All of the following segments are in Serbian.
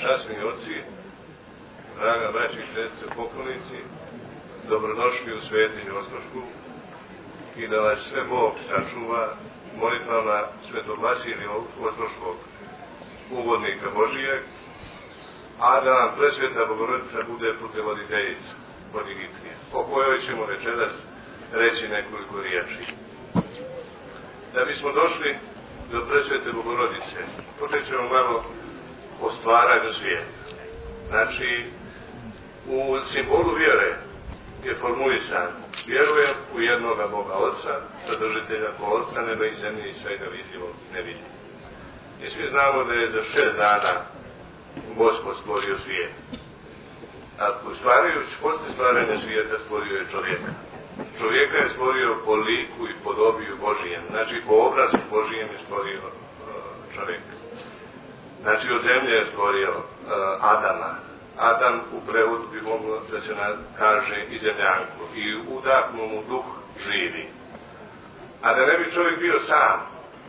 časni oci, draga braći i sestre poklonici, dobrodošli u svetinju Ostrošku i da vas sve Bog sačuva molitvama Svetog Vasilija Ostroškog, uvodnika Božijeg, a da nam presveta Bogorodica bude putevoditeljica od Egiplije, o kojoj ćemo večeras reći nekoliko riječi. Da bismo došli do presvete Bogorodice, počet ćemo malo o stvaranju svijeta. Znači, u simbolu vjere je formulisan: vjerujem u jednoga Boga Oca, sadržitelja Otca, neba i zemlje i svega vidljivog i nevidljivog. I svi znamo da je za 6 dana Gospod stvorio svijet. A stvarajući, posle stvaranja svijeta, stvorio je čovjeka. Čovjeka je stvorio po liku i podobiju Božijem. Znači, po obrazu Božijem je stvorio čovjeka. Znači, od zemlje je stvorio Adama. Adam u prevodu bi moglo da se kaže i zemljanku. I udahnuo mu duh živi. A da ne bi čovjek bio sam,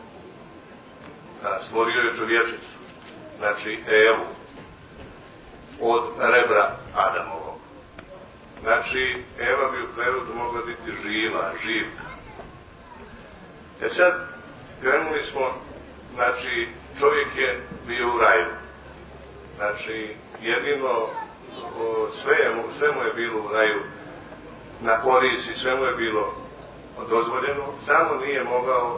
stvorio je čovječicu. Znači, Evu. Od rebra Adamovog. Znači, Eva bi u prevodu mogla biti živa, živka. Sad, krenuli smo, znači, čovjek je bio u raju. Znači, jedino, sve mu je bilo u raju na korist i sve mu je bilo dozvoljeno, samo nije mogao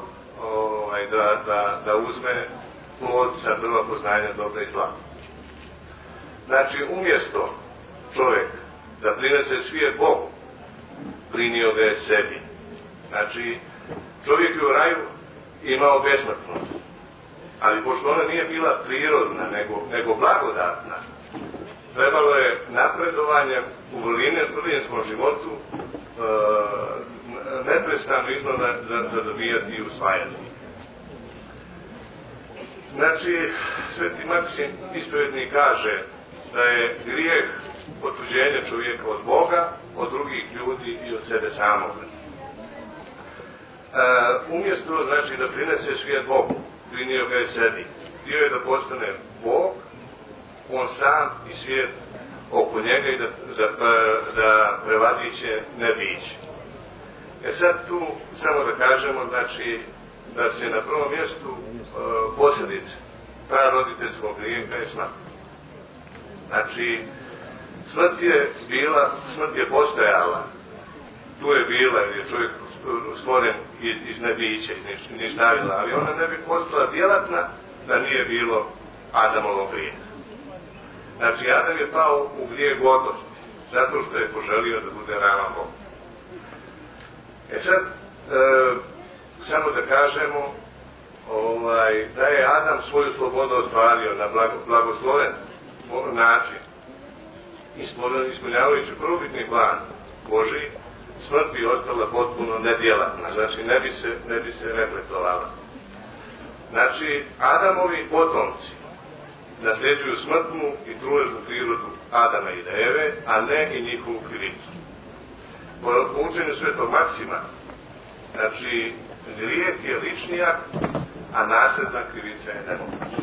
da uzme plod sa drva poznanja dobra i zla. Znači, umjesto čovjek da prinese svijet Bogu, prinio ga je sebi. Znači, čovjek je u raju imao besmrtnost, ali pošto ona nije bila prirodna, nego blagodatna, trebalo je napredovanjem u vrlinskom životu neprestano iznova zadobijati i usvajati. Znači, Sveti Maksim ispovjednik kaže da je grijeh otuđenje čovjeka od Boga, od drugih ljudi i od sebe samoga. Umjesto, znači, da prinese svijet Bogu, prinio ga je sebi. Htio je da postane Bog, on sam i svijet oko njega i da prevaziće nebiće. Sad tu samo da kažemo, znači, da se na prvom mjestu posljedice praroditeljskog grijeha je smrt. Znači, smrt je postojala, tu je bila, jer je čovjek stvoren iz nebića, iz ništavila, ali ona ne bi postala djelatna da nije bilo Adamovog grijeha. Znači, Adam je pao u grijeh gordosti, zato što je poželio da bude ravan Bogu. Sad, samo da kažemo da je Adam svoju slobodu ostvario na blagosloven način, ispunjavajući prvobitni plan Božiji, smrt bi ostala potpuno nedjelatna, znači ne bi se reflektovala. Znači, Adamovi potomci nasljeđuju smrtnu i truležnu prirodu Adama i Eve, a ne i njihovu krivicu. Po učenju Svetog Maksima, znači, grijeh je lični akt, a nasledna krivica je nemoguća.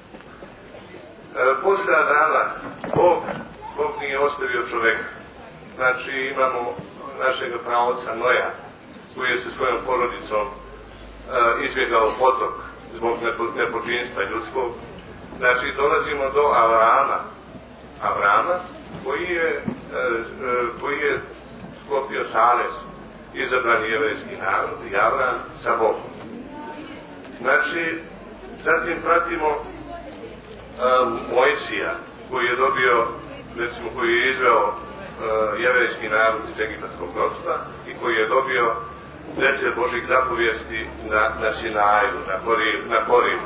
Posle Adama, Bog nije ostavio čoveka. Znači, imamo našeg praoca Noja, koji je se svojom porodicom izbjegao potok zbog nepočinstva ljudskog. Znači, dolazimo do Avrama, koji je sklopio savez, izabran jevrejski narod i Avram sa Bogom. Znači, zatim pratimo Mojsija, koji je dobio, recimo, koji je izveo jevrejski narod iz egipatskog ropstva i koji je dobio 10 Božih zapovijesti na Sinaju, na Horimu.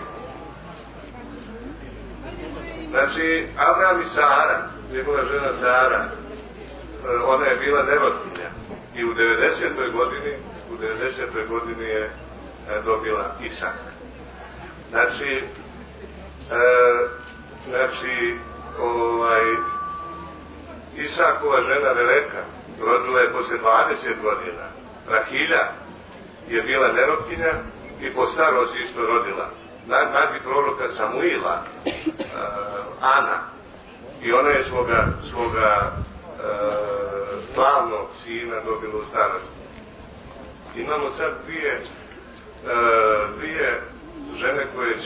Znači, Avram i Sara, njegova žena Sara, ona je bila nerodkinja i u 90. godini je dobila Isak. Znači, Isakova žena Rebeka rodila je posle 20 godina. Rahilja je bila nerodkinja i po starosti isto rodila. Nakon proroka Samuila, Ana, i ona je svoga slavnog sina dobila u starosti. Imamo sad dvije žene koje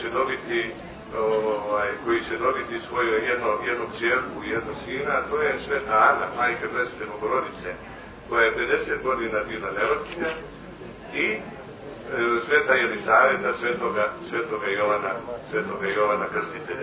će dobiti svoju jednu kćerku i jednog sina, a to je Sveta Ana, majka Presvete Bogorodice, koja je 50 godina bila nerokinja, i Sveta Jelisaveta, Svetoga Jovana Krstitelja.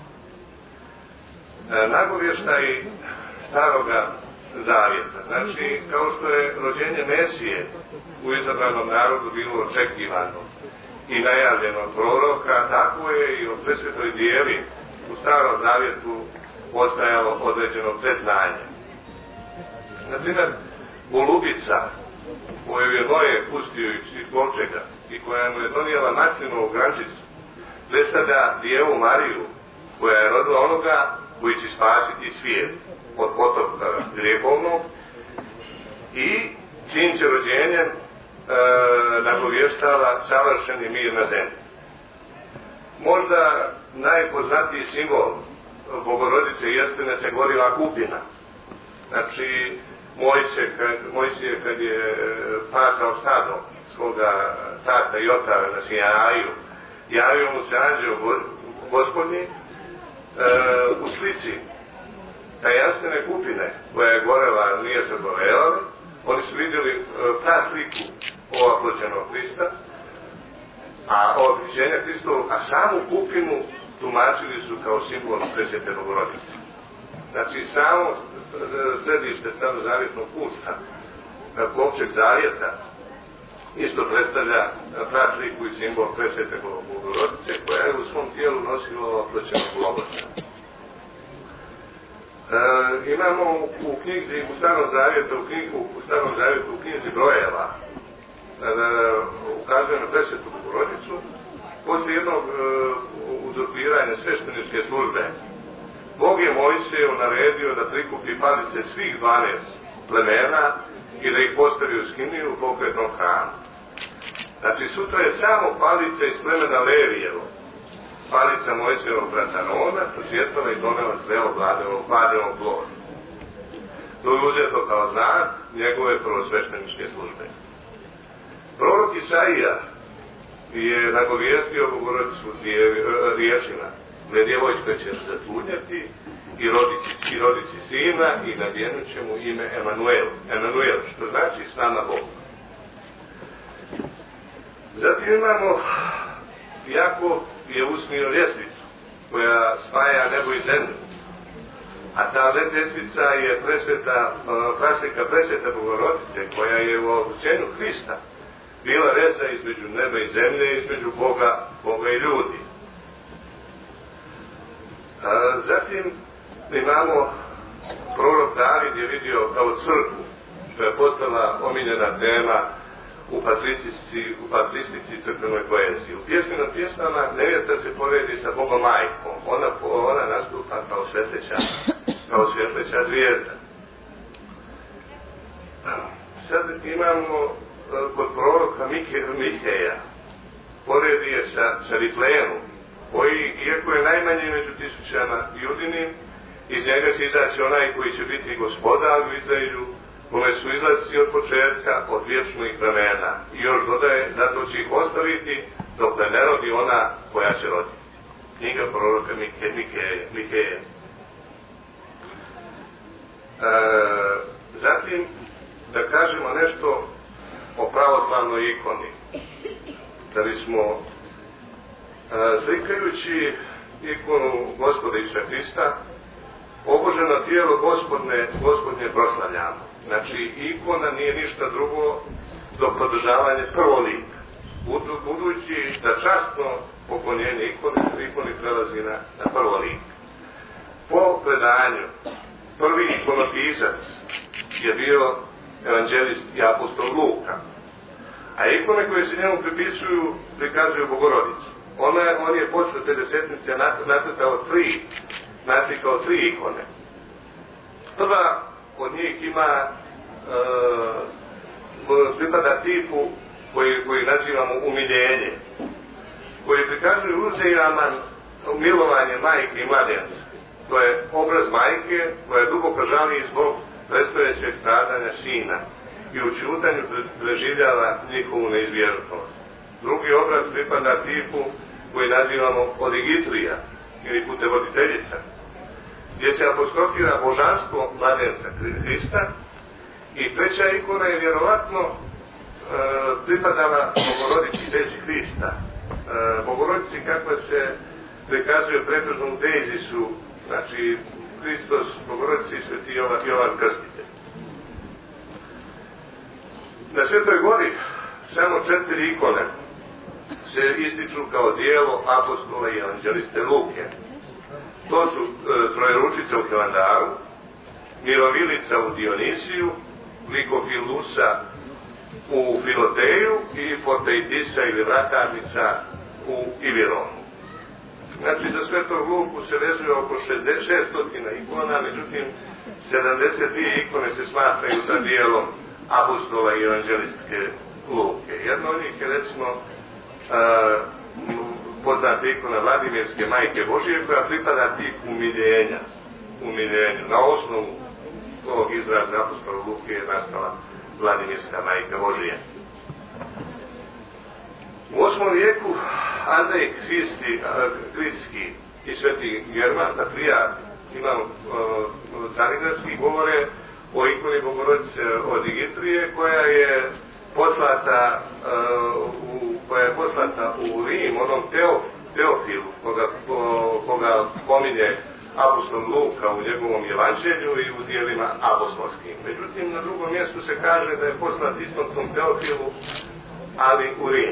Nagovještaj Staroga Zavjeta, znači kao što je rođenje Mesije u izabranom narodu bilo očekivano i najavljeno od proroka, tako je i o Presvetoj Djevi u Starom Zavjetu postajalo određeno predznanje. Naprimjer, golubica koju je Noje pustio iz kovčega i koja mu je donijela maslinovu grančicu, predstavlja Djevu Mariju, koja je rodila onoga koji će spasiti svijet od potoka grijehovnog, i čijim će rođenjem nagovještava savršeni mir na zemlji. Možda najpoznatiji simbol Bogorodice jeste nesagoriva kupina. Znači, Mojsije kad je pasao stado svoga tasta Jotara na Sinaju, javio mu se anđeo Gospodnji u slici tajanstvene kupine koja je gorela, nije se gorela. Oni su vidjeli ta sliku ovaplođenog Hrista, a otkrićenja Hristovog, a samu kupinu tumačili su kao simbol Presvete Bogorodice. Znači, samo središte starozavjetnog pusta, kovčeg zavjeta, isto predstavlja sliku i simbol Presvete Bogorodice, koja je u svom tijelu nosila ovaplođenog Logosa. Imamo u knjizi u Starom Zavjetu, u knjizi Brojeva, ukazuje na Presvetu Bogorodicu, posle jednog uzurpiranja svešteničke službe. Bog je Mojsiju naredio da prikupi palice svih 12 plemena i da ih postavi u skiniju u pokretnom hramu. Znači, sutra je samo palica iz plemena Levijevo, palica Mojsijevog brata Arona, prosvjetala i donela zrelo Vladinog ploda. To je uzeto kao znak njegove prvosvešteničke službe. Prorok Isaija je nagovijestio Bogorodicu riječima: "Gle, djevojčka će zatrudnjeti i roditi sina i nadjenut će mu ime Emanuel, što znači s nama Bog." Zatim imamo Jakov je usnio ljestvicu koja spaja nebo i zemlju, a ta ljestvica je praslika Presvete Bogorodice, koja je u obućenju Hrista bila veza između neba i zemlje, između Boga i ljudi. Zatim imamo prorok David je vidio kao crkvu, što je postala omiljena tema u patristici crkvenoj poeziji. U pjesmama nevjesta se poredi sa Bogom majkom. Ona nastupa kao svjetleća zvijezda. Sad imamo kod proroka Miheja, poredi je sa Vitlejemom, koji, iako je najmanji među tisućama judinim, iz njega će izaći onaj koji će biti gospodar u Izraelju, kome su izlasci od početka, od vječnih vremena. I još dodaje, zato će ih ostaviti dok ne rodi ona koja će roditi. Knjiga proroka Miheja. Zatim, da kažemo nešto o pravoslavnoj ikoni. Da bismo, slikajući ikonu Gospoda Isusa Hrista, oboženo tijelo Gospodnje proslavljamo. Znači, ikona nije ništa drugo do podržavanja prvolika. Budući da častno poklonjenje ikoni prelazi na prvolik. Po predanju, prvi ikonopisac je bio evanđelist i apostol Luka. A ikone koje se njemu prikazuju Bogorodicu. On je posle Pedesetnice naslikao tri ikone. Prva od njih pripada tipu koji nazivamo umiljenje, koji prikazuju uzajamno milovanje majke i mladenca. To je obraz majke koja duboko žali zbog predstojećeg stradanja sina i u ćutanju preživljava njihovu neizbježnost. Drugi obraz pripada tipu koji nazivamo odigitrija ili putevoditeljica, gdje se apostrofira božanstvo mladenca Hrista, i treća ikona je vjerovatno pripadala Bogorodici bez Hrista. Bogorodici kakva se prikazuje pretežno u Dejzisu, znači Hristos, Bogorodici i Sveti Jovan Krstitelj. Na Svetoj gori samo 4 ikone se ističu kao dijelo apostola i evanđeliste Luke. To su Trojeručica u Hilandaru, Mirovilica u Dionisiju, Likofilusa u Filoteju i Foteitisa ili vratarnica u Ivironu. Znači, za Svetog Luku se vezuje oko 600 ikona, međutim 72 ikone se smatraju da dijelom apostola i evanđelistke Luke. Jedna od njih je, recimo, poznata ikona Vladimirske Majke Božije, koja pripada tipu umiljenju. Na osnovu tog izraza apostola Luke je nastala Vladimirska Majka Božije. U 8. vijeku Andrej Kritski i Sveti German Patrijarh, imamo Carigradski, govore o ikoni Bogorodice Odigitrije koja je poslata u Rim onom Teofilu koga pominje apostol Luka u njegovom evanđelju i u dijelima apostolskim. Međutim, na drugom mjestu se kaže da je poslat istom tom Teofilu, ali u Rim.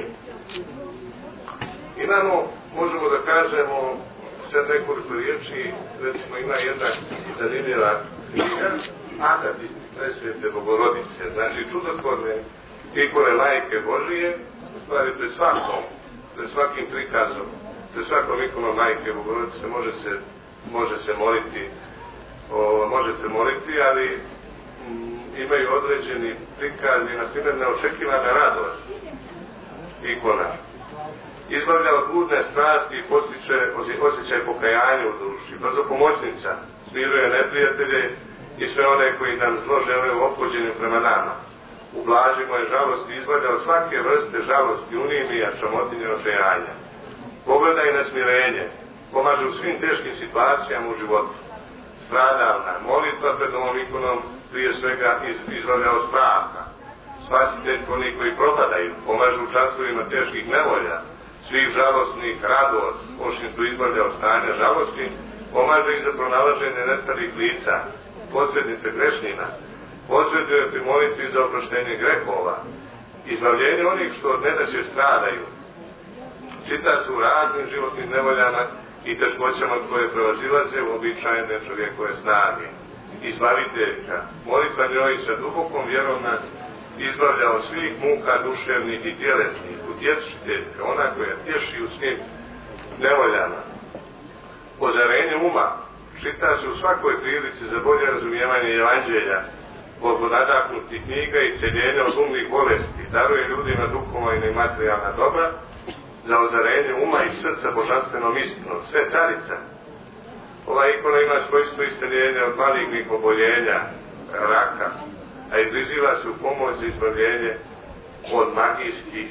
Možemo da kažemo sad nekoliko riječi, recimo ima jedna zanimljiva knjiga, Akatist presvete Bogorodice, znači čudotvorne ikone Majke Božije, u stvari pred svakim prikazom, pred svakom ikonom Majke Bogorodice može se moliti, možete moliti, ali imaju određeni prikazi, na primjer neočekivana radost ikona. Izbavlja od bludne strasti i postiče osjećaj pokajanja u duši. Brzopomoćnica smiruje neprijatelje i sve one koji nam zlo žele u ophođenju prema nama. Ublažimo je žalost i izbavlja od svake vrste žalosti, unimija, čamotinje, očajanja. Pogledaj na smirenje, pomaže u svim teškim situacijama u životu. Stradalna molitva pred ovom ikonom prije svega izbavlja od straha. Spasitelj onih koji propadaju, pomaže u časovima teških nevolja, svih žalostnih, radost, osim što izbavlja od stanja žalosti, pomaže i za pronalaženje nestalih lica, posrednice grešnjina, posreduje pri molitvi za oproštenje grehova, izbavljenje onih što od nedaće stradaju. Čita se u raznim životnim nevoljama i teškoćama koje prevazilaze u običajne čovjekove snage. Izbaviteljka, molitva njoj sa dubokom vjerom nas izbavlja od svih muka duševnih i tjelesnih, utješiteljka, ona koja tješi u svim nevoljama. Ozarenje uma čita se u svakoj prilici za bolje razumijevanje evanđelja, poput nadahnutih knjiga i isceljenja od umnih bolesti, daruje ljudima duhovna i materijalna dobra, za ozarenje uma i srca božanstvenom istinom, sve carica. Ova ikona ima svojstvo isceljenja od malignih oboljenja, raka, a izliziva se u pomoć za izbavljenje od magijskih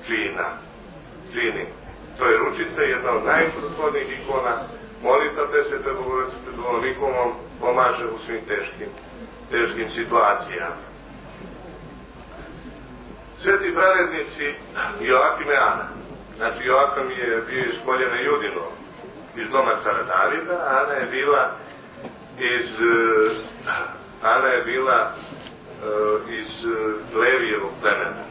čini. To je ručica, jedna od najčudotvornijih ikona. Molitva presvete Bogorodice pred ovom ikonom pomaže u svim teškim situacijama. Sveti pravednici Joakim i Ana. Znači, Joakim je bio iz koljena Judino, iz doma cara Davida, a Ana je bila iz Levijevog plemena.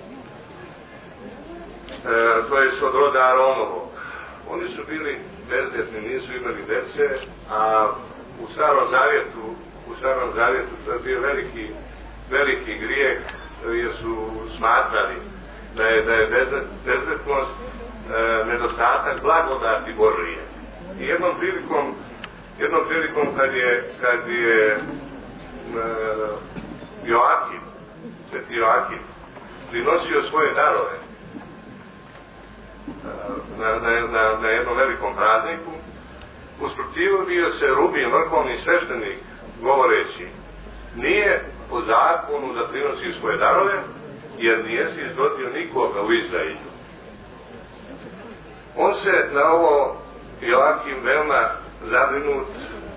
To je od roda Aronovog. Oni su bili bezdetni, nisu imali dece, a u Starom Zavjetu to je bio veliki grijeh, jer su smatrali da je bezdetnost nedostatak blagodati Božije. I jednom prilikom kad je Sveti Joakim prinosio svoje darove na jednom velikom prazniku, usprotivio se Rubin, vrhovni sveštenik, govoreći: nije po zakonu da prinosi svoje darove, jer nije si izrodio nikoga u Izraelu. On se na ovo Joakim veoma zabrinut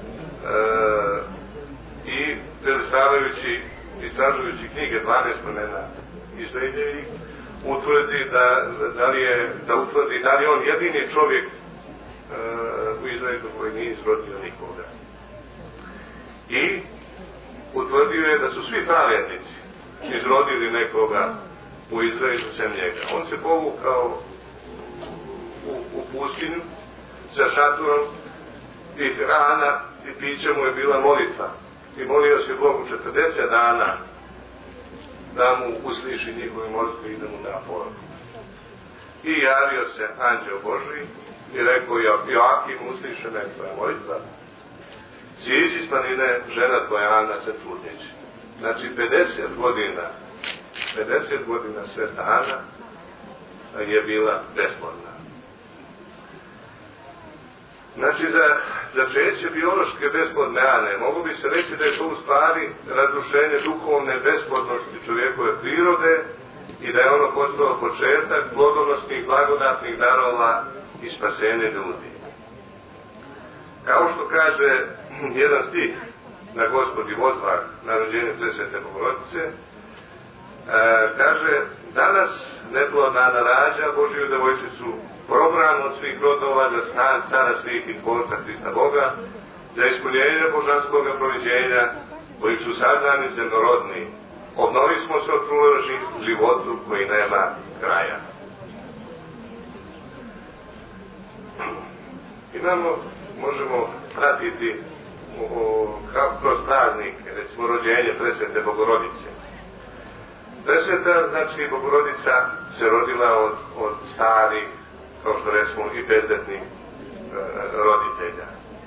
i prelistavajući, istražujući knjige 12 plemena Izraeljevih, utvrdi da li on jedini čovjek u Izraelu koji nije izrodio nikoga. I utvrdio je da su svi pravednici izrodili nekoga u Izraelu sem njega. On se povukao u pustinju sa šaturom i hrana i piće mu je bila molitva. I molio se Bogu 40 dana da mu usliši njihove molitve i da mu da poruku. I javio se anđeo Božji i rekao: Joakim, uslišena je tvoja molitva, siđi iz planine, žena tvoja Ana se trudnići. Znači 50 godina sveta Ana je bila besplodna. Znači za začeće biološke besplodne Ane mogu bi se reći da je to u stvari razrušenje duhovne besplodnosti čovjekove prirode i da je ono postalo početak plodovnostnih blagodatnih darova i spasenje ljudi. Kao što kaže jedan stih na Gospodi Vozvah na rođenju Presvete Bogorodice, kaže: danas neplodna Ana rađa Božiju devojčicu, probranu od svih rodova za stan cara svih i tvorca Hrista Boga, za ispunjenje božanskog proviđenja, koji su saznani zemnorodni. Obnovi smo se od truleži životu koji nema kraja. Možemo pratiti kroz praznik, recimo rođenje Presvete Bogorodice. Presveta, znači Bogorodica, se rodila od starih, kao što recimo i bezdetnih roditelja.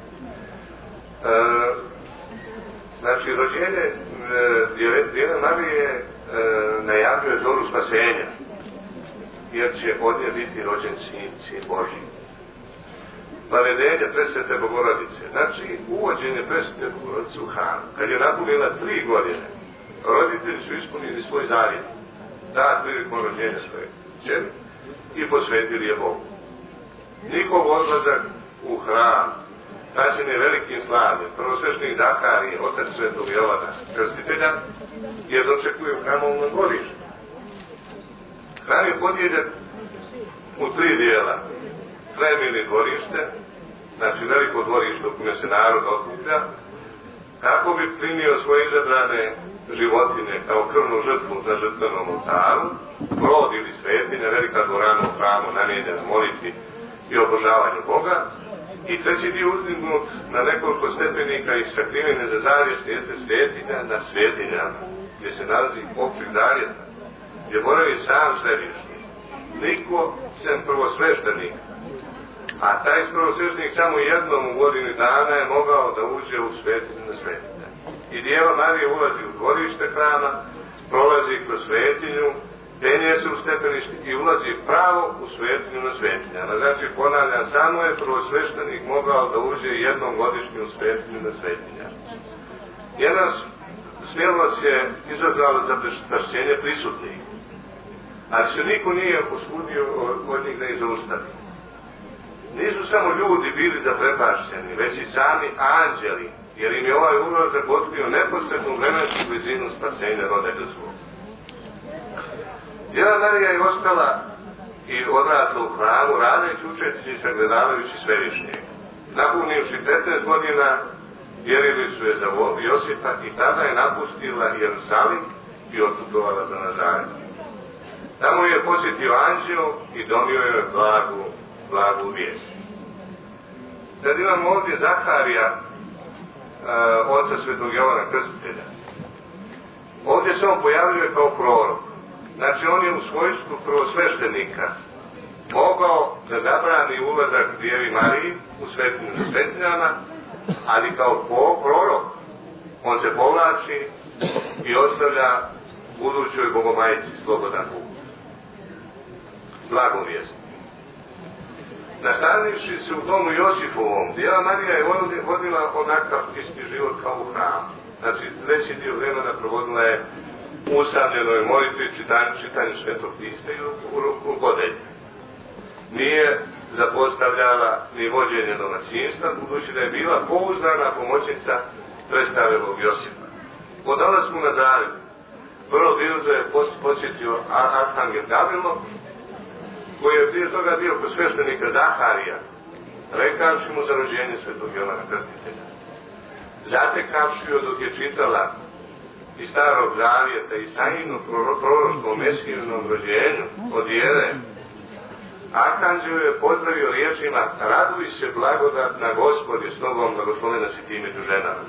Znači rođenje Djeve Marije najavljuje zoru spasenja, jer će od nje biti rođen sin Božji. Navedenje Presvete Bogorodice, znači uvođenje Presvete Bogorodice u hram, kad je napunila 3 godine, roditelji su ispunili svoj zavjet, da prilikom rođenja svoje kćeri, i posvetili je Bogu. Njihov odlazak u hram praćen je velikim slavljem. Prvosveštenik Zaharije, otac Svetog Jovana Krstitelja, je dočekuje u hramovnom dvorištu. Hram je podijeljen u 3 dijela. Plemeni dvorište, znači veliko dvorište u kome se narod okuplja, kako bi primio svoje izabrane životinje kao krvnu žrtvu na žrtvenom oltaru, brod ili svetinja, velika dvorana u hramu namijenjena molitvi i obožavanju Boga, i treći dio uzdignut na nekoliko stepenika i sakrivene za zavjest jeste svetinja na svetinjama, gdje se nalazi općeg zavjeta, gdje boravi sam svevišnji, niko sem prvosveštenika. A taj prvosveštenik samo jednom u godini dana je mogao da uđe u svetinju na svetinja. I Djeva Marija ulazi u dvorište hrama, prolazi kroz svetinju, penje se u stepenište i ulazi pravo u svetinju na svetinjama. Znači, ponavljam, samo je prvosveštenik mogao da uđe jednom godišnju u svetinju na svetinjama. Jedna smjelost je izazvala za zastrašćenje prisutnih, ali se niko nije usudio od njih da ih zaustavi. Nisu samo ljudi bili zaprepašćeni, već i sami anđeli, jer im je ovaj ulazak otkrio neposrednu vremensku blizinu spasenja roda ljudskog. Djeva Marija je ostala i odrasla u hramu, radeći, učeći i sagledavajući svevišnjeg. Napunivši 15 godina, vjerili su je za Josipa i tada je napustila Jerusalim i otputovala za Nazaret. Tamo je posjetio anđeo i donio je blagu vijest. Sad imamo ovdje Zaharija, oca Svetog Jovana Krstitelja. Ovdje se on pojavljuje kao prorok. Znači, on je u svojstvu prvosveštenika mogao da zabrani ulazak Djevi Mariji u svetinju za svetinjama, ali kao prorok on se povlači i ostavlja budućoj Bogomajici slobodan put. Blagu vijest. Nastanivši se u domu Josifovom, Djeva Marija je vodila onakav isti život kao u hramu. Znači, veći dio vremena provodila je u usamljenoj molitvi, čitanju Svetog Pisma i u godelju. Nije zapostavljala ni vođenje domaćinstva, budući da je bila pouzdana pomoćnica predstavljivog Josipa. Po dolasku na Zagreb, prvo Bilzo je posjetio Arhangel Gavrilo, koji je prije toga bio kod sveštenika Zaharija, rekavši mu za rođenje Svetog Jovana Krstitelja. Zatekavši joj dok je čitala iz Starog Zavjeta i Isaijino proroštvo o Mesijinom rođenju od Jere, Arhanđel je pozdravio riječima: raduj se blagodatna Gospod je s tobom, blagoslovena si ti među ženama.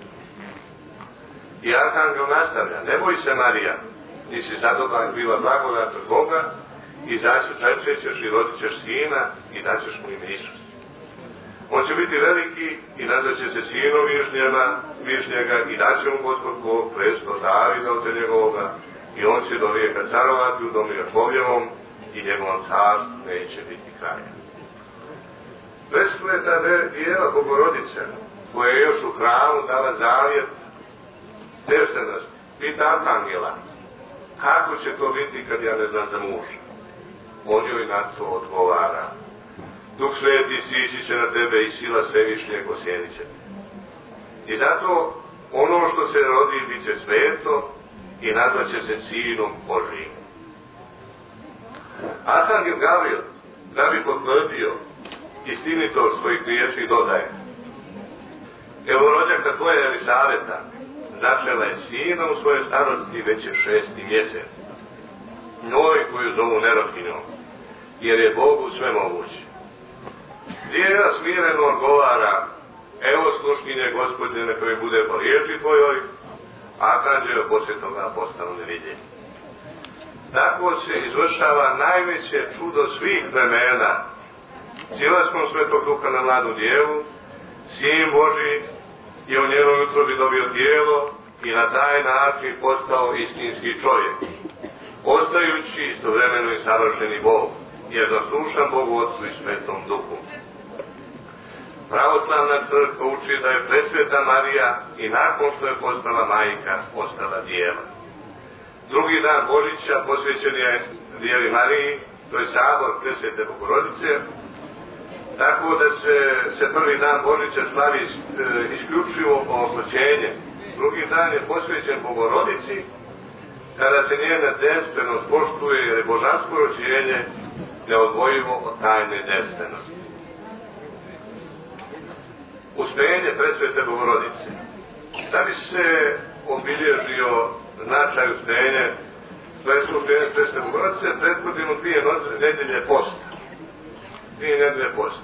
I Arhangel nastavlja: ne boj se, Marija, nisi zadobila bila blagodat od Boga, i začećeš i rodit ćeš sina i daćeš mu ime Isus. On će biti veliki i nazvaće se sinom Višnjega i daće mu Gospod Bog presto Davida od njegovoga i on će do vijeka carovati u domu Jakovljevom i njegovom carstvu neće biti kraja. Presveta Djeva Bogorodice, koja je još u hramu dala zavjet devstvenost, pita Arhangela: kako će to biti kad ja ne znam za muža? On joj na to odgovara: Duh Sveti sići će na tebe i sila Svevišnjeg osjenit će te. I zato ono što se rodi bit će sveto i nazvaće se Sinom Božijim. Arhangel Gavril, da bi potvrdio istinitost svojih riječi, dodaje: evo, rođaka tvoja Elisaveta začela je sina u svojoj starosti, već je 6. mjesec. Njoj koju zovu Nerohinjom, jer je Bogu sve moguće. Djeva smireno odgovara: evo sluškinje Gospodine, neka mi bude po riječi tvojoj, Arhanđel poslije toga postao nevidljiv. Tako se izvršava najveće čudo svih vremena, silaskom Svetog Duha na mladu djevu. Sin Božji je u njenoj utrobi dobio tijelo i na taj način postao istinski čovjek, ostajući istovremeno i savršeni Bog, jer zaslušan Bogu Otcu i Svetom Duhu. Pravoslavna crkva uči da je presveta Marija i nakon što je postala majka, postala djeva. Drugi dan Božića posvećen je Djevi Mariji, to je sabor presvete Bogorodice, tako da se prvi dan Božića slavi isključivo oproćenje. Drugi dan je posvećen Bogorodici, kada se njena devstvenost poštuje, jer je božansko rođenje neodvojivo od tajne devstvenosti. Uspenje presvete Bogorodice. Da bi se obilježio značaj uspenje presvete Bogorodice, prethodimo 2 nedelje posta. 2 nedelje posta.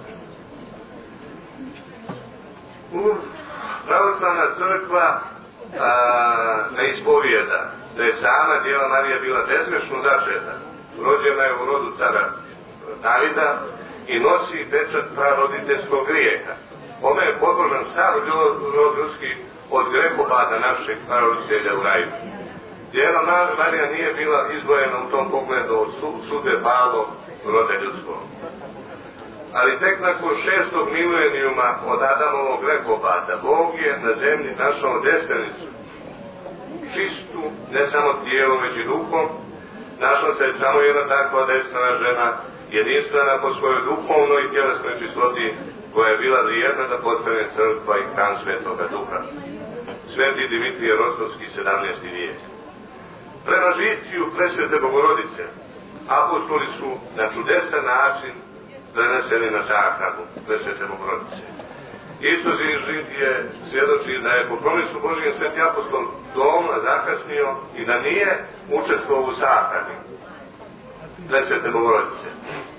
Pravoslavna crkva ne ispovijeda da je sama Djeva Marija bila bezgrešno začeta. Rođena je u rodu cara Davida i nosi pečat praroditeljskog grijeha. Ona je podložan sav rod ljudski od grehopada našeg praroditelja u raju. Djeva Marija nije bila izdvojena u tom pogledu od sude palo roda ljudskog. Ali tek nakon 6. milenijuma od Adamovog grehopada, Bog je na zemlji našao devstvenicu, čistu, ne samo tijelom, već i duhom. Našla se samo jedna takva devstvena žena, jedinstvena po svojoj duhovnoj i tjelesnoj čistoti, koja je bila vrijedna da postane crkva i hram Svetoga Duha. Sveti Dimitrije Rostovski, 17. vijek. Prema žitiju presvete Bogorodice, apostoli su na čudesan način preneseni na sahranu presvete Bogorodice. Isto žitije svjedoči da je po promisu Božijem sveti apostol doma zakasnio i da nije učestvovao u sahrani presvete Bogorodice.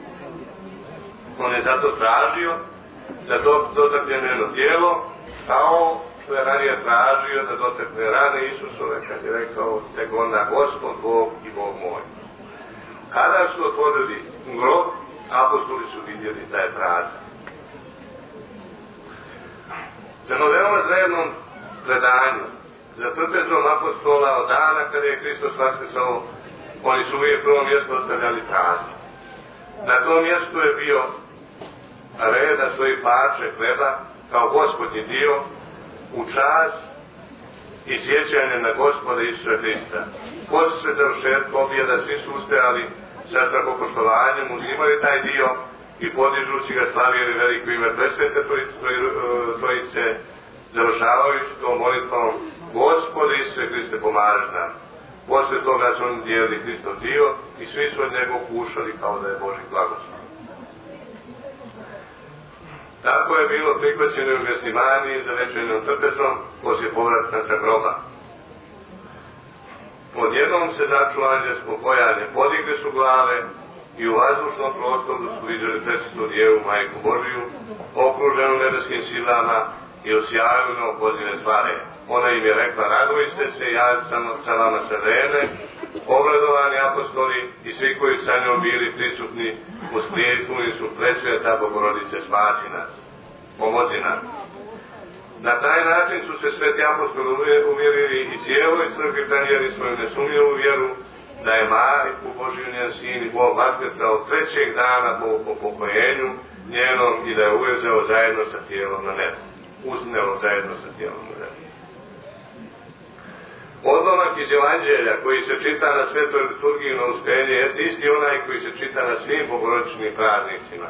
On je zato tražio da dotakne njeno tijelo, kao što je ranije tražio da dotakne rane Isusove, kad je rekao: tek onda Gospod Bog i Bog moj. Kada su otvorili grob, apostoli su vidjeli da je prazan. Prema veoma drevnom predanju, za trpezom apostola od dana kada je Hristos vaskrsao, oni su uvijek prvo mjesto ostavljali prazno. Na tom mjestu je bio reda stoji parče hleba kao gospodnji dio u čast i sjećanje na Gospoda Isusa Hrista. Posle završetka objeda svi su ustajali sa strahopoštovanjem, uzimali taj dio i podižući ga slavili veliko ime Presvete Trojice, završavajući to molitvom Gospode Isuse Hriste pomaži nam. Posle toga su oni dijelili Hristov dio i svi su od njega kušali kao da je Božji blagoslov. Tako je bilo prihvaćeno u Gestimaniji za večernjom trpezom poslije povratka sa groba. Odjednom se začulo anđelsko pojanje, podigli su glave i u vazdušnom prostoru su vidjeli presvetnu Djevu, Majku Božiju, okruženu nebeskim silama i osjajno pozive slave. Ona im je rekla, radujte se, ja sam sa vama sa vreme, ogledovani apostoli i svi koji sa njom bili prisutni, usklijetnuli su presveta Bogorodice, spasi nas, pomozi nam. Na taj način su se sveti apostoli uvjerili i cijeloj crkvi prenijeli svoju nesumnjivu vjeru da je Majku Božiju njen sin i Bog vaskrsao trećeg dana po upokojenju njenom i da je uvezeo zajedno sa tijelom na nebo. Uzneo zajedno sa tijelom na nebo. Odlomak iz Evanđelja koji se čita na svetoj liturgiji na Uspenje jeste isti onaj koji se čita na svim bogorodičnim praznicima.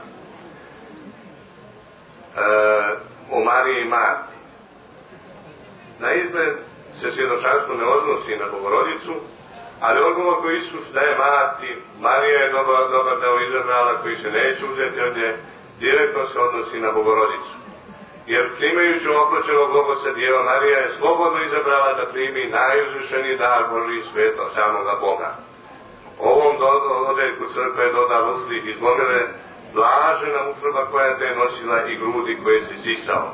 O Mariji i Marti. Na izgled se svjedočanstvo ne odnosi na Bogorodicu, ali odgovor koji Isus daje Marti, Marija je dobar deo izabrala koji se neće uzeti od nje, direktno se odnosi na Bogorodicu. Jer primajući opločenog logosa Djeva Marija je slobodno izabrala da primi najuzvišeniji dar Božji sveta samoga Boga. Ovom odeljku crkve je dodala uslik iz Gomile, blažena utroba koja te je nosila i grudi koje si sisao.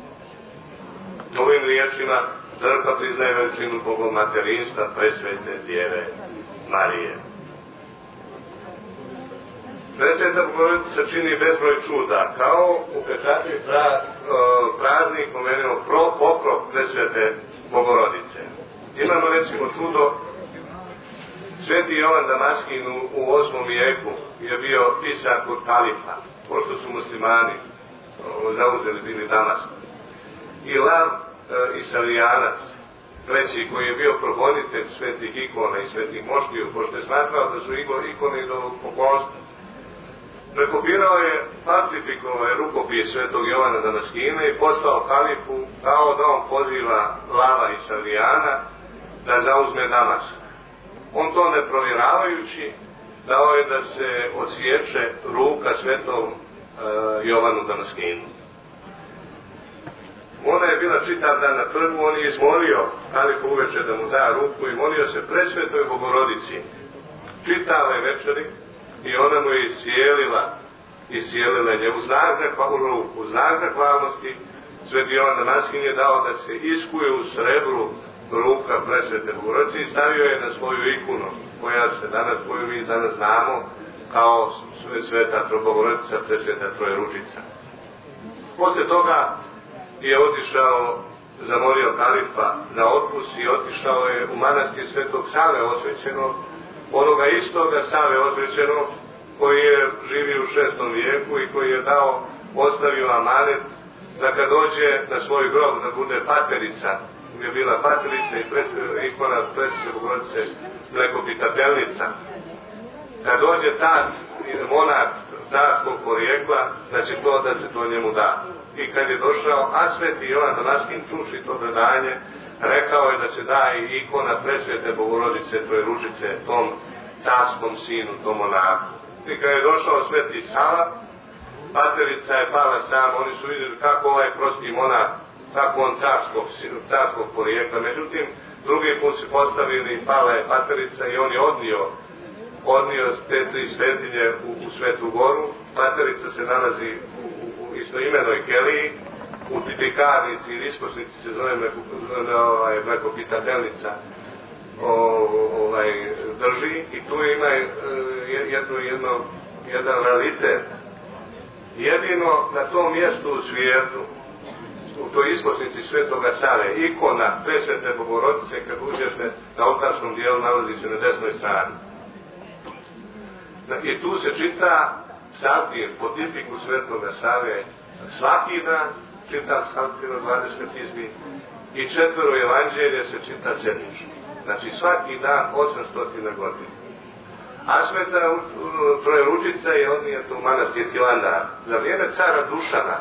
Ovim riječima crkva priznaje veličinu Bogom materinstva presvete Djeve Marije. Presveta Bogorodica čini bezbroj čuda, kao upečatljiv praznik pomenuo pokrov presvete Bogorodice. Imamo recimo čudo, sveti Jovan Damaskin u 8. vijeku je bio pisak od kalifa, pošto su muslimani zauzeli bili Damask. I Lav Isalijanac, treći, koji je bio progonitelj svetih ikona i svetih moškiju, pošto je smatrao da su ikone do poklonstva, prekopirao je, falsifikovao je rukopis svetog Jovana Damaskina i poslao kalifu kao da on poziva Lava Isalijana da zauzme Damask. On to ne provjeravajući dao je da se odsječe ruka svetom Jovanu Damaskinu. Ona je bila čitav dan na trgu, on je izmolio kalifu uveče da mu da ruku i molio se presvetoj Bogorodici. Čitava je večeri i ona mu je iscijelila nje u znak zahvalnosti. Sveti Jovan Damaskin je dao da se iskuje u srebru ruka presvete Bogorodice i stavio je na svoju ikonu, koju mi danas znamo kao sveta Bogorodica, presveta Trojeručica. Posle toga je otišao, zamolio kalifa za otpust i otišao je u manastir svetog Save osvećenog, onoga istoga Save osvećenog koji je živio u 6. vijeku i koji je ostavio amanet da kad dođe na svoj grob da bude paterica, gdje je bila paterica i ikona presvete Bogorodice mlekopitateljica. Kad dođe monah carskog porijekla, da će da se to njemu da. I kad je došao, a sveti Jovan Damaskin čuši to predanje, rekao je da se da i ikona presvete Bogorodice Trojeručice tom carskom sinu, tom monahu. I kad je došao sveti Sava, paterica je pala sama, oni su vidjeli kako ovaj prosti monah, kako on carskog porijekla. Međutim, drugi put se postavili, pala je paterica i on je odnio te 3 svetinje u Svetu Goru. Paterica se nalazi u istoimenoj keliji, u tipikarnici ili iskosnici se zove mlekopitateljica drži i tu ima jedan realitet. Jedino na tom mjestu u svijetu, u toj iskosnici Svetoga Save, ikona presvete Bogorodice, kad uđete na oltarskom dijelu, nalazi se na desnoj strani. I tu se čita psaltir po tipiku Svetoga Save svaki dan, čitam psaltir od 20 izmi, i 4 evanđelje se čita sedmično. Znači svaki dan 800 godina. A Sveta Trojeručica je odnijeta u manastir Hilandar. Za vrijeme cara Dušana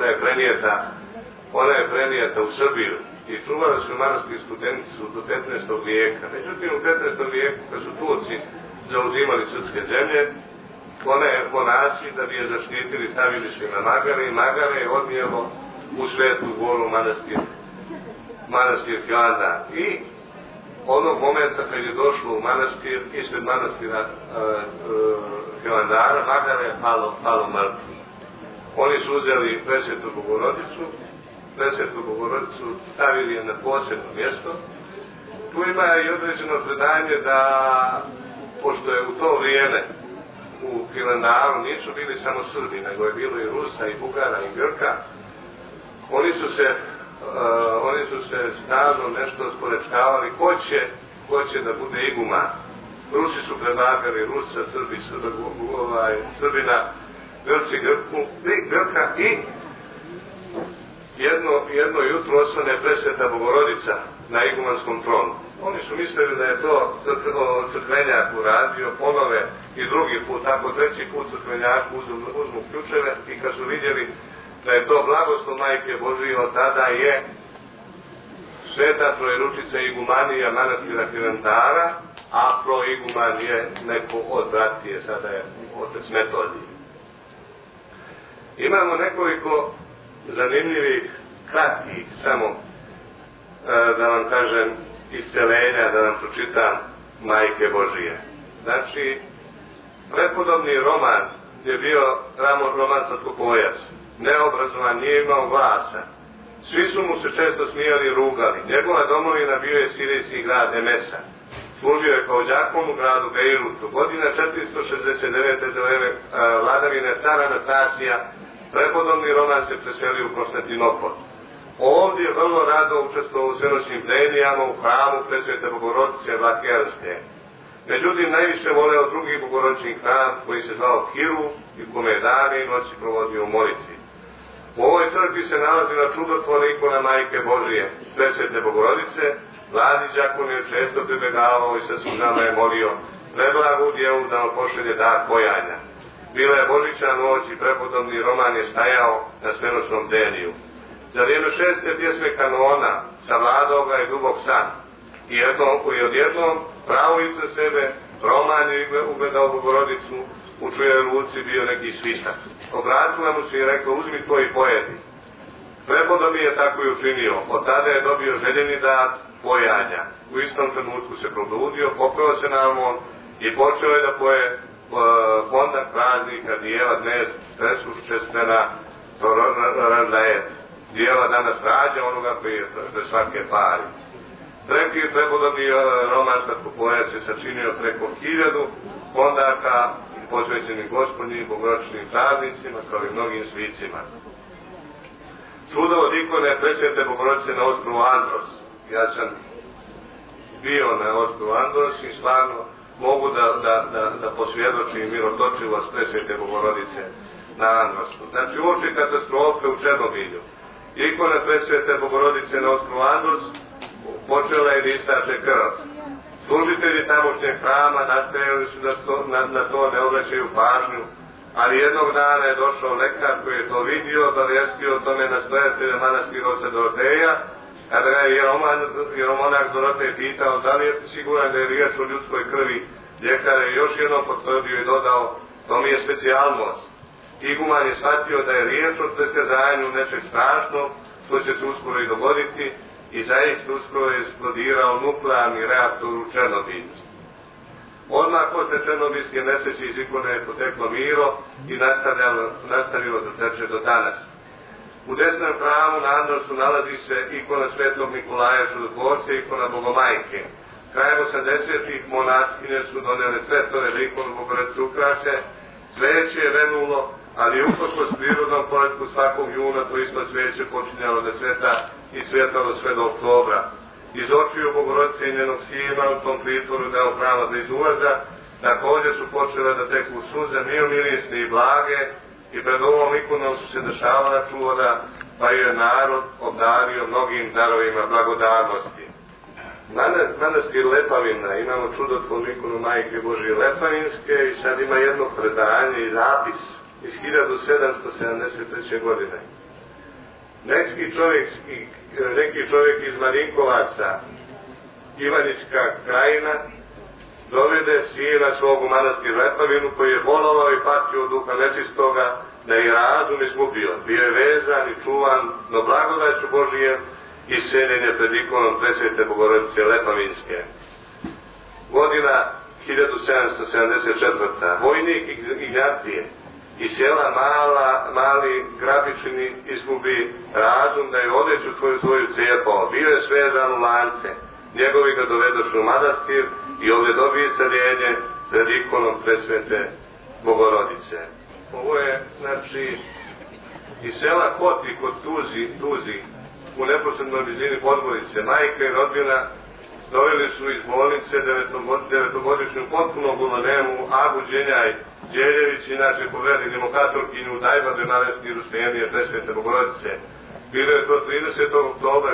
ona je prenijeta u Srbiju i čuvala se u manastirsku temnicu do 15. vijeka. Međutim, u 15. vijeku, kad su Turci zauzimali srpske zemlje, ona je monasi, da bi je zaštitili, stavili su na magare i magare je odnijelo u Svetu Goru manastir Hilandar. I onog momenta kad je došlo u manastir, ispred manastira Hilandara, magare je palo mrtvo. Oni su uzeli Presvetu Bogorodicu, stavili je na posebno mjesto. Tu ima i određeno predanje da, pošto je u to vrijeme u Hilandaru nisu bili samo Srbi, nego je bilo i Rusa, i Bugara, i Grka, oni su se stalno nešto sporečkavali ko će da bude iguman. Rusi su predlagali Rusa, Srbina, Grci, Grka i jedno jutro osvane Presveta Bogorodica na igumanskom tronu. Oni su mislili da je to crkvenjak uradio, ponove i drugi put, tako treći put crkvenjaku uzmu ključeve i kad su vidjeli da je to blagoslov Majke Božije, od tada je Sveta Trojeručica igumanija manastira Hilandara, a proiguman je neko od bratije, sada je otec Metodij. Imamo nekoliko zanimljivih, kratkih, samo da vam kažem, iscelenja, da vam pročitam Majke Božije. Znači, prepodobni roman je bio roman Slatkopojac. Neobrazovan, nije imao glasa. Svi su mu se često smijali i rugali. Njegova domovina bio je sirijski grad Emesa. Služio je kao đakon u gradu Bejrutu. Godina 469. za vreme vladavine cara Anastasija, prepodobni roman se preselio u Konstantinopol. Ovdje je vrlo rado učestvovao u svenoćnim bdenijama u hramu Presvete Bogorodice Vlakerske. Međutim, najviše voleo drugi bogorodični hram koji se zvao Hiru i u kome je dane i noći provodio u molitvi. U ovoj crkvi se nalazila čudotvorna ikona Majke Božije, Presvete Bogorodice. Mladi đakon je često pribegavao i sa suzama je molio preblagu djevu da mu pošalje dar pojanja. Bila je Božićna noć i prepodobni roman je stajao na svenoćnom bdeniju. Za vrijeme 6. pjesme kanona savladao ga je dubok san i odjednom pravo ispred sebe roman je ugledao Bogorodicu, u čujoj ruci bio neki svitak. Obratila mu se i rekao, uzmi to i pojedi. Prepodobni je tako i učinio. Od tada je dobio željeni dar pojanja. U istom trenutku se probudio, popeo se na amon i počeo je da poje kondak praznika dijela dnes presuščestvena to razdajet. Dijela danas rađa onoga koji je bez svake pari. Prepodobni roman Slatkopojac je sačinio preko 1000 kondaka posvećenih Gospodnjim bogorodičnim praznicima kao i mnogim svicima. Čudo od ikone Presvete Bogorodice na ostrvu Andros. Ja sam bio na ostrvu Andros i stvarno mogu da posvjedočim mirotočivost Presvete Bogorodice na Androsu. Znači, uoči katastrofe u Černobilju, ikona Presvete Bogorodice na ostrvu Andros počela je da istače krv. Služitelji tamošnjeg hrama nastojali su da na to ne obraćaju pažnju, ali jednog dana je došao lekar koji je to vidio, obavijestio o tome nastojatelja manastira oca Doroteja. Kada ga je jeromonah Dorotej pitao da li je siguran da je riječ o ljudskoj krvi, ljekar je još jednom potvrdio i dodao, to mi je specijalnost. Iguman je shvatio da je riječ o preskazanju nečeg strašnog, što će se uskoro i dogoditi, i zaista uskoro je eksplodirao nuklearni reaktor u Černobilju. Odmah posle černobilske nesreće iz ikone je poteklo miro i nastavilo da teče do danas. U desnom hramu na Androsu nalazi se ikona Svetog Nikolaja Čudotvorca i ikona Bogomajke. Krajem 80-ih monatkinje su donele cvetove da ikonu Bogorodice ukrase, cveće je venulo, ali uprkos prirodnom poretku svakog juna to isto cveće počinjalo da cveta i cvetalo sve do oktobra. Iz očiju Bogorodice i njenog sina u tom pritvoru deo hrama bez ulaza Također su počele da teku suze mirisne i blage i pred ovom ikonom su se dešavala čuda, pa je narod obdario mnogim darovima blagodarnosti. Manastir Lepavina, imamo čudotvornu ikonu Majke Božije Lepavinske i sad ima jedno predanje i zapis iz 1773. godine. Neki čovjek iz Marinkovaca, Ivanička krajina, dovede sina svog u manastir Lepavinu koji je bolovao i patio od duha nečistoga, da je razum izgubio. Bio je vezan i čuvan, no blagodaću Božije iseljen je pred ikonom Presvete Bogorodice Lepavinske. Godina 1774. Vojnik Ignatije iz sela Mali Grabičini izgubi razum da je odeću svoju cijepao. Bio je svezan u lance. Njegovi ga dovedošu u manastir i ovdje dobije iseljenje pred ikonom Presvete Bogorodice. Ovo je, znači, iz sela Koti kod Tuzi, u neposrednoj blizini Podgorice, majka i rodbina doveli su iz bolnice devetogodišnju potpuno gulonemu Agu Đenjaj Đeljević, inače povedli demokratorkinju Dajbabe manastiru Svejenije Presvete Bogorodice. Bilo je to 30. oktobra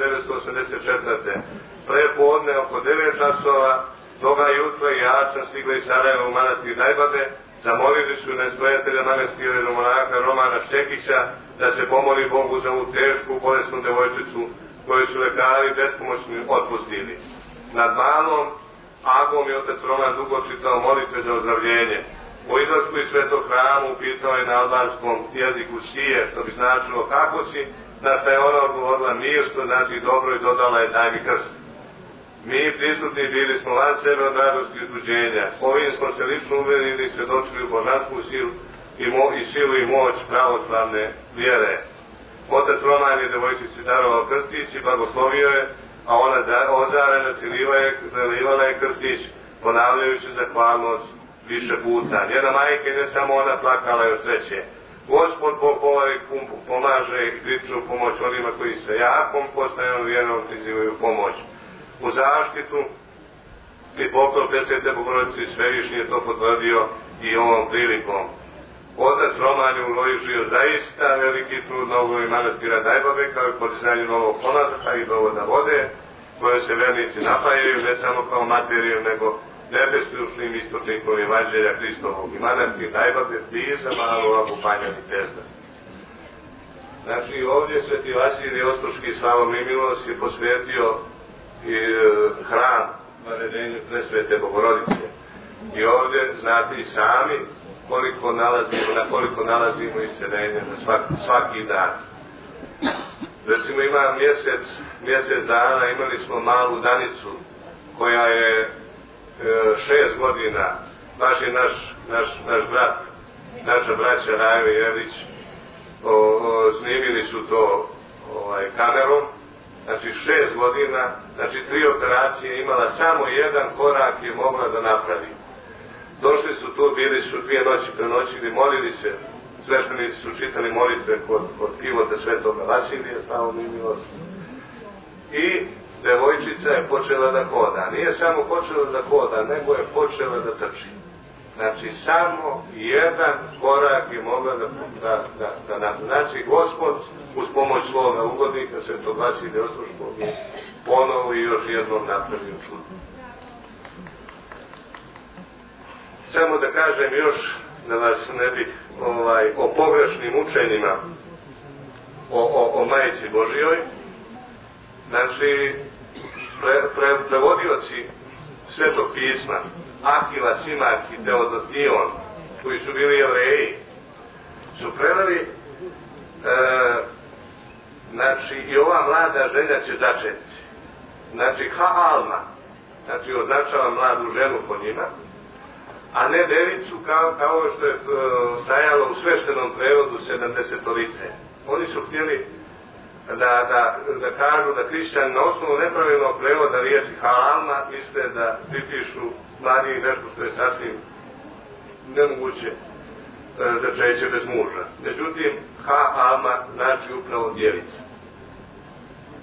1984. Prepodne oko 9 časova, toga jutra i ja sam stigla iz Sarajeva u manastir Dajbabe. Zamolili su naspojatelja manastira monaha Romana Štekića da se pomoli Bogu za ovu tešku bolesnu devojčicu koju su lekari bespomoćni otpustili. Nad malom Agom je otac Roman dugo čitao molitve za ozdravljenje. Po izlasku iz svetog hramu pitao je na albanskom jeziku sije, što bi značilo kako si, na što je ona odgovorila mir, što znači dobro, i dodala je daj mi krst. Mi prisutni bili smo van sebe od radosti i uzbuđenja. Ovim smo se lično uverili i svjedočili u božansku silu i silu i moć pravoslavne vjere. Otac Roman je devojčici darovao krstić i blagoslovio je, a ona ozarena zalivala je krstić, ponavljajući zahvalnost više puta. Njena majka ne samo ona plakala je od sreće. Gospod Bog pomaže i kričnu pomoć onima koji se jakom postajanom vjerom prizivaju pomoć. U zaštitu i poklon Presvete Bogorodice Svevišnji je to potvrdio i ovom prilikom. Otac Roman je uložio zaista veliki trud na obnovi manastira Dajbabe, kao i podizanju novog konaca i dovoda vode, koje se vernici napajaju ne samo kao materiju, nego nebeslušnim istočnikom Evanđelja Hristovog. I manastir Dajbabe bliza malo Panjani Tezda. Znači, ovdje Sveti Vasilij Ostroški Slavomir Miloš je posvetio i hram naredenju Presvete Bogorodice. I ovdje znate i sami na koliko nalazimo isceljenje na svaki dan. Recimo ima mjesec dana imali smo malu Danicu koja je 6 godina, baš je naš brat, naša braća Rajo i Jelić snimili su to kamerom. Znači 6 godina, znači 3 operacije imala, samo jedan korak je mogla da napravi. Došli su tu, bili su 2 noći prenoćili, molili se, sveštenici su čitali molitve kod kivota Svetoga Vasilija, Slavomir Miloš. I devojčica je počela da hoda. Nije samo počela da hoda, nego je počela da trči. Znači samo jedan korak je mogla da napravi. Znači Gospod uz pomoć svoga ugodnika Svetog Vasilija Ostroškog je ponovo i još jednom napravio čudo. Samo da kažem još, da vas ne bih o pogrešnim učenjima o Majici Božijoj. Znači prevodioci Svetog pisma Akila, Simak i Teodotion, koji su bili Jevreji, su preveli znači i ova mlada žena će začeti. Znači Alma, znači označava mladu ženu po njima, a ne devicu kao što je stajalo u sveštenom prevodu 70-orice. Oni su htjeli da kažu da hrišćani na osnovu nepravilnog prevoda riječi Alma misle da pripišu mladih nešto što je sasvim nemoguće začeće bez muža. Međutim, Alma znači upravo djevica.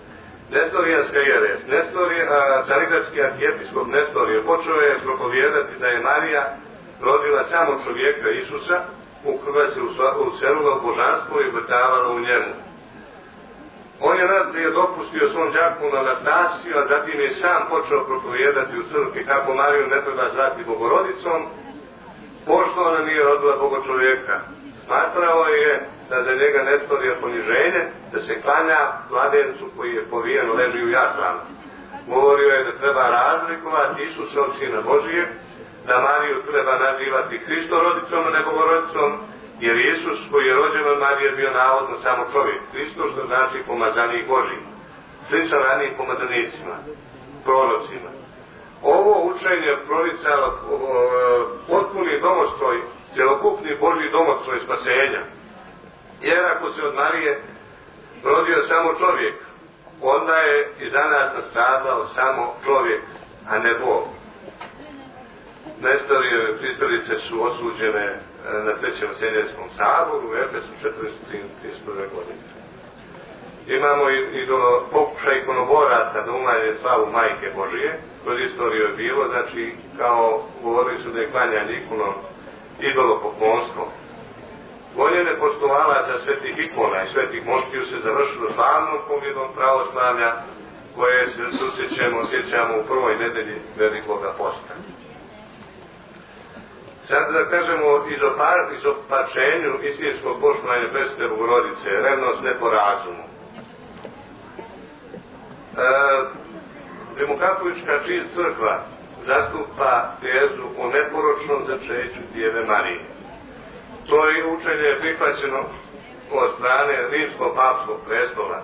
Nestorijanska jeres, carigradski arhijepiskop Nestorije počeo je propovijedati da je Marija rodila samo čovjeka Isusa, u koga se uselila u božanstvo i obrtavala u njemu. On je najprije dopustio svom đaku Anastasiju, a zatim je sam počeo propovijedati u crkvi kako Mariju ne treba zvati Bogorodicom, pošto ona nije rodila Bogočovjeka. Smatrao je da za njega Nestorija poniženje, da se klanja mladencu koji je povijen leži u jaslama. Govorio je da treba razlikovati Isusa od Sina Božijeg, da Mariju treba nazivati Hristorodicom, a ne Bogorodicom, jer Isus koji je rođen od Marije bio navodno samo čovjek. Hristo što znači pomazanik Božiji, sličan ranijim pomazanicima, prorocima. Ovo učenje proricalo potpuni domostroj, celokupni Božji domostroj spasenja. Jer ako se od Marije rodio samo čovjek, onda je i za nas nastradao samo čovjek, a ne Bog. Nestorijeve pristalice su osuđene na Trećem Vaseljenskom saboru u Efesu 431. godine. Imamo i pokušaj ikonoboraca da umanje slavu Majke Božije, kroz istoriju je bilo, znači kao govorili su da je klanjanje ikonom idolopoklonstvo. Voljene poštovalaca svetih ikona i svetih moštiju se završilo slavnom pobjedom pravoslavlja koje se osjećamo u prvoj nedelji Velikoga posta. Sad da kažemo izopačenju istinskog poštovanja Presvete Bogorodice, revnost ne po razumu. Rimokatolička crkva zastupa tezu o neporočnom začeću Djeve Marije. To je učenje prihvaćeno od strane Rimskog papskog prestola.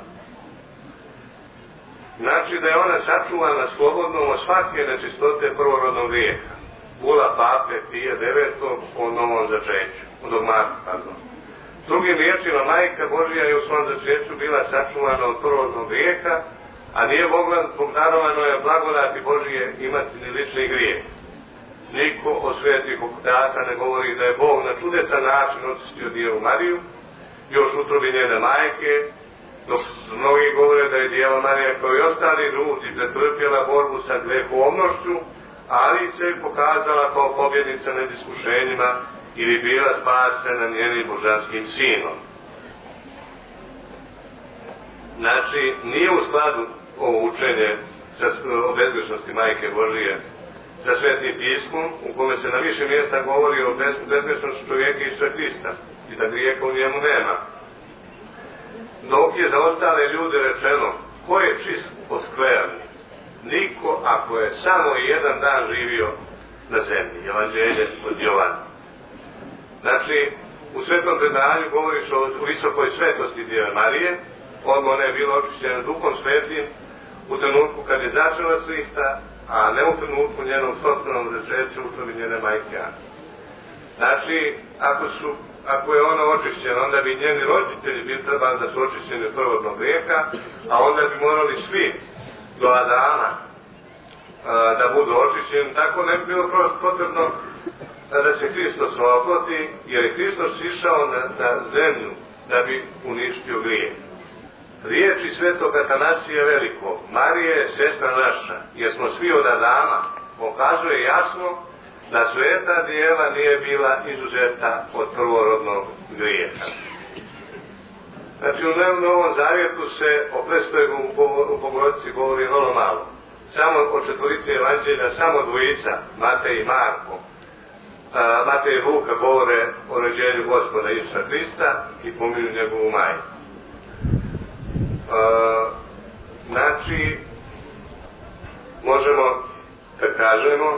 Znači da je ona sačuvana slobodnom od svake nečistote prvorodnog grijeka. Bula pape Pije IX o novom začeću, o dogmatu, pardon. Drugim riječima, Majka Božija je u svom začeću bila sačuvana od prvorodnog grijeka, a nije mogla, darovano je blagodati Božije imati ni lični grijeh. Niko od svetih okutasa ne govori da je Bog na čudesan način očistio Djevu Mariju, još utrobi njene majke, dok mnogi govore da je Djeva Marija kao i ostali ljudi pretrpjela borbu sa grehovnošću, ali se je pokazala kao pobjednica nad iskušenjima ili bila spasena njenim božanskim sinom. Znači, nije u skladu ovo učenje o bezgrešnosti Majke Božije sa Svetim pismom, u kome se na više mjesta govori o bezgrešnosti čovjeka Isusa Hrista i da grijeha u njemu nema. Dok je za ostale ljude rečeno ko je čist od skverni, niko ako je samo jedan dan živio na zemlji. Evanđelje od Jovana. Znači, u svetom predanju govoriš o visokoj svetosti Djeve Marije, odmah ona je bila očišćena Duhom Svetim u trenutku kad je začela Hrista, a ne u trenutku njenom sopstvenom začeću u utrobi njene majke Ane. Znači, ako je ona očišćena, onda bi njeni roditelji bi trebali da su očišćeni od prvodnog grijeha, a onda bi morali svi do Adama da budu očišćeni, tako ne bi bilo potrebno da se Hristos oploti, jer je Hristos išao na zemlju da bi uništio grijeh. Riječi svetog Atanasija Velikog, Marija je sestra naša, jer smo svi od Adama, pokazuje jasno da sveta djeva nije bila izuzeta od prvorodnog grijeha. Znači, u Novom Zavjetu se o predstojevu u Bogorodici govori vrlo malo. Samo o četvorici evanđelja, samo dvojica, Matej i Marko, Matej i Luka govore o rođenju Gospoda Isusa Hrista i pominju njegovu majku. Znači, možemo da kažemo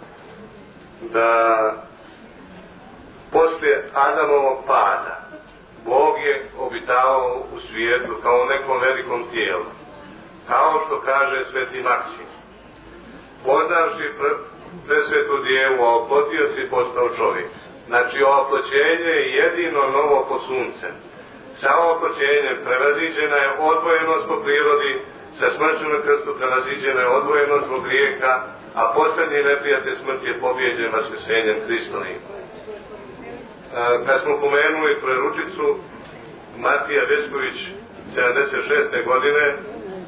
da poslije Adamovog pada Bog je obitavao u svijetu kao u nekom velikom tijelu, kao što kaže Sveti Maksim. Poznavši presvetu Djevu, a oplotio si i postao čovjek. Znači, oploćenje je jedino novo po suncem. Sa oploćenjem prevaziđena je odvojenost po prirodi, sa smrću na krstu prevaziđena je odvojenost zbog grijeha, a posljednji neprijatelj smrti je pobjeđen vaskrsenjem Hristovim. Kad smo pomenuli preručicu, Matija Večković 76. godine,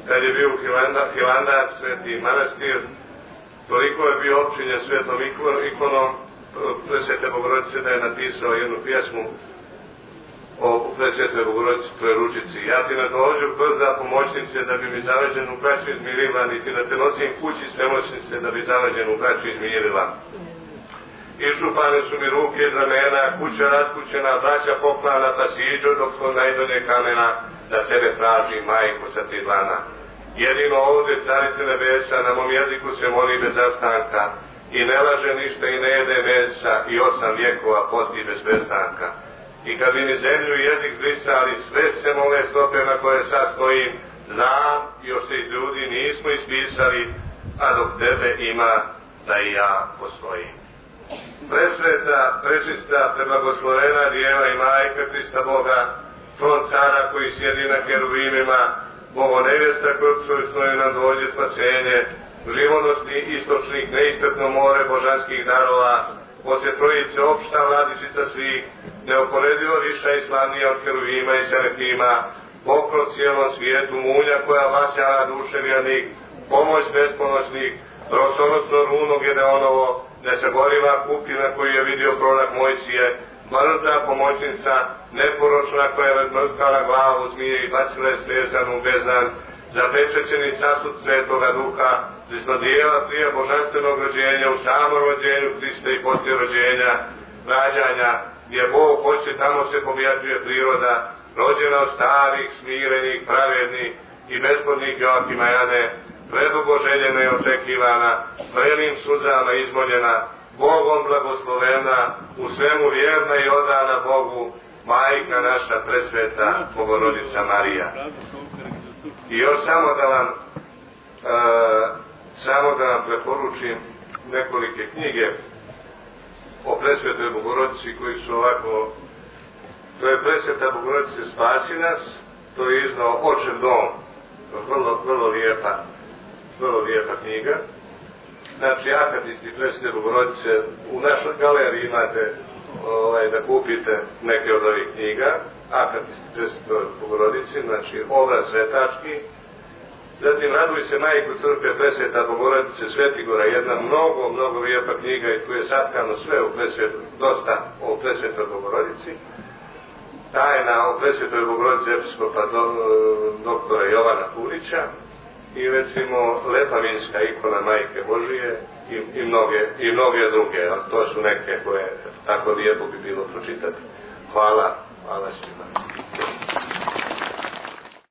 kad je bio Hilandar, sveti manastir, toliko je bio opčinjen svetom ikonom Presvete Bogorodice da je napisao jednu pjesmu o Presvetoj Bogorodici Trojeručici. Ja ti ne dođu brza pomoćnice da bi mi zavađenu braću izmirila, niti da te nosim kući svemoćnice da bi zavađenu braću izmirila. Iščupane su mi ruke iz ramena, kuća raskućena, braća poklana, pa siđo dok smo najdolje kamena, da sebe traži majko sa 3 dlana. Jedino ovdje carice nebesa, na mom jeziku se moli bez zastanka, i ne laže ništa i ne jede mesa, i 8 vjekova posti bez prestanka. I kad bi mi zemlju i jezik zbrisali, sve se mole stope na koje sad stojim, znam, još se ljudi nismo ispisali, a dok tebe ima, da i ja postojim. Presveta, prečista, preblagoslovena Djeva i Majka Krista Boga, tron cara koji sjedi na keruvimima, Bogo nevjesta krpčoj stoji nam dođe spasenje, živonosni istočnik, neistrpno more božanskih darova, poslije trojice opšta vladičica svih, neoporedivo viša i slavnija od keruvima i serafima, poklon cijelom svijetu, munja koja vasja na duše vjernik, pomoć bespomoćnik, rosonosno runo Gedeonovo, nesagoriva kupina koju je vidio prorok Mojsije, brza pomoćnica, neporočna koja je razmrskala glavu zmije i bacila je svezanu bezdan, zapečećeni sasud Svetoga Duha, zlisnodijela prije božanstvenog rođenja, u samom rođenju Hrista i poslije rođenja, rađanja, gdje Bog hoće, tamo se pobjađuje priroda, rođena od starih, smirenih, pravednih i besplodnih Joakima i Ane, predugo željena i očekivana, vrelim suzama izmoljena, Bogom blagoslovena, u svemu vjerna i odana Bogu, majka naša presveta Bogorodica Marija. I još samo da vam preporučim nekolike knjige o presvetoj Bogorodici koji su ovako, to je Presveta Bogorodice spasi nas, to je izdao Očev dom, vrlo lijepa knjiga. Znači, akatisti Presvete Bogorodice, u našoj galeriji imate da kupite neke od ovih knjiga, akatisti Presvetoj Bogorodici, znači obraz svetački. Zatim Raduj se majko crkve Presveta Bogorodice Svetigora, jedna mnogo lijepa knjiga i tu je satkano sve u dosta o Presvetoj Bogorodici. Tajna o Presvetoj Bogorodici episkopa doktora Jovana Purića i recimo Lepavinska ikona Majke Božije i mnoge druge, to su neke koje tako lijepo bi bilo pročitati. Hvala svima.